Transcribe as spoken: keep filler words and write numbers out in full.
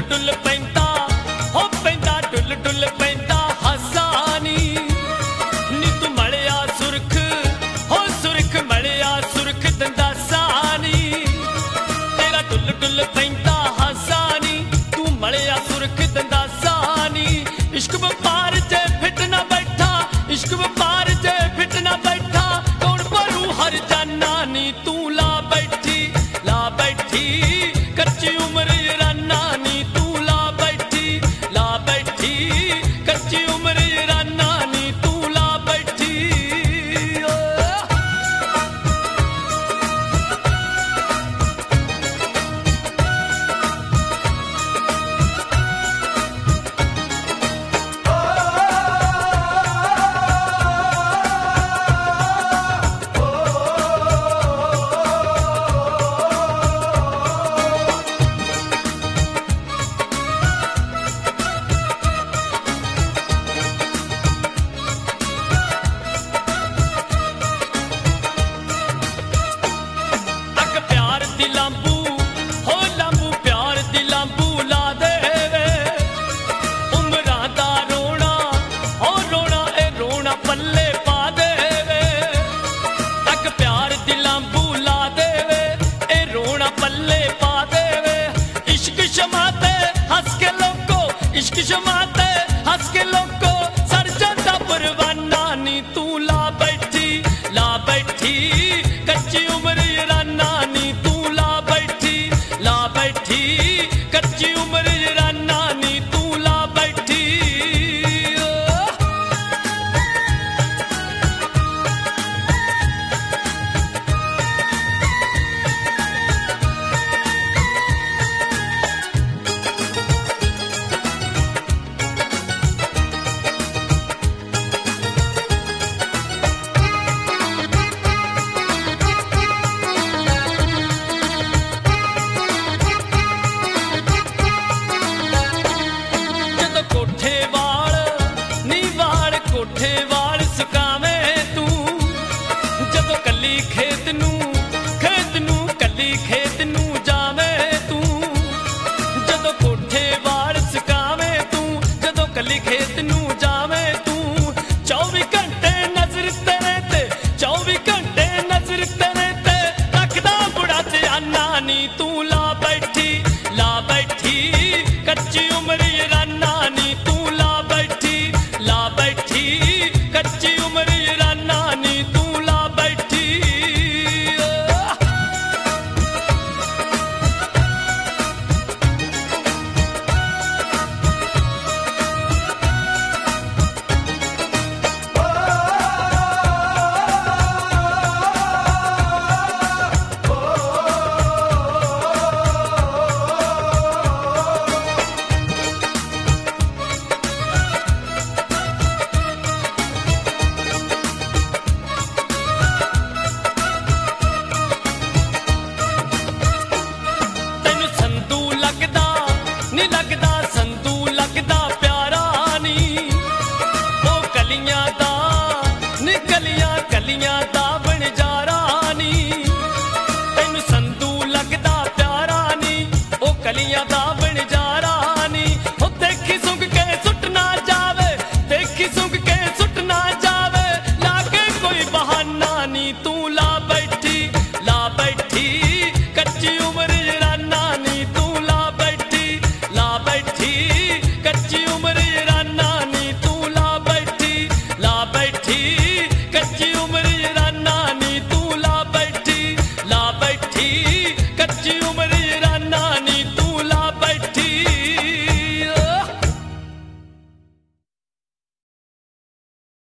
डुल पैंदा हो पैंदा डुल डुल पैंदा हसानी नी तू मलिया सुरख हो सुरख मलिया सुरख दंदा सानी तेरा डुल डुल पैंदा हसानी तू मलिया सुरख दंदा सानी इश्क व्यापार जे फिट ना बैठा इश्क व्यापार जे फिट ना बैठा कौन भरू हर जाना नी तू ला बैठी ला बैठी कच्ची उम्र राना नी तू ला बैठी ला बैठी कच्ची उम्र राना नी तू ला बैठी ओ। अग प्यार दी लांबू हो लांबू प्यार दी लांबू ला दे वे उमरां दा रोना हो रोना ए रोना पल्ले पा दे वे अग प्यार दी लांबू ला दे वे ए रोना पल्ले पा दे वे इश्क शमाते हंस के लोको इश्क शमाते हंस के लोको सर जाता परवाना नी तू ला बैठी ला बैठी कच्ची उम्र राना नी तू ला बैठी ला बैठी कच्ची उम्र राना नी तू ला बैठी ओ। ਜਦੋਂ ਕੋਠੇ ਵਾਲ ਨੀ ਵਾਲ ਕੋਠੇ ਵਾਲ ਸੁਕਾਵੇਂ ਤੂੰ ਜਦੋਂ ਕੱਲੀ ਖੇਤ ਨੂੰ ਖੇਤ ਨੂੰ ਕੱਲੀ ਖੇਤ ਨੂੰ ਜਾਵੇਂ ਤੂੰ ਜਦੋਂ ਕੋਠੇ ਵਾਲ ਸੁਕਾਵੇਂ ਤੂੰ ਜਦੋਂ ਕੱਲੀ ਖੇਤ ਨੂੰ ਜਾਵੇਂ ਤੂੰ ਚੌਵੀ ਘੰਟੇ ਨਜ਼ਰ ਤੇਰੇ ਤੇ ਚੌਵੀ ਘੰਟੇ ਨਜ਼ਰ ਤੇਰੇ ਤੇ ਰੱਖਦਾ ਬੁੜਾ ਧਿਆਨਾ ਨੀ ਤੂੰ ਲਾ ਬੈਠੀ ਲਾ ਬੈਠੀ कच्ची उम्र राना नी तू ला बैठी ला बैठी कच्ची उम्र राना नी तू ला बैठी ओ। ਤੈਨੂੰ ਸੰਧੂ ਲੱਗਦਾ ਨੀ ਲੱਗਦਾ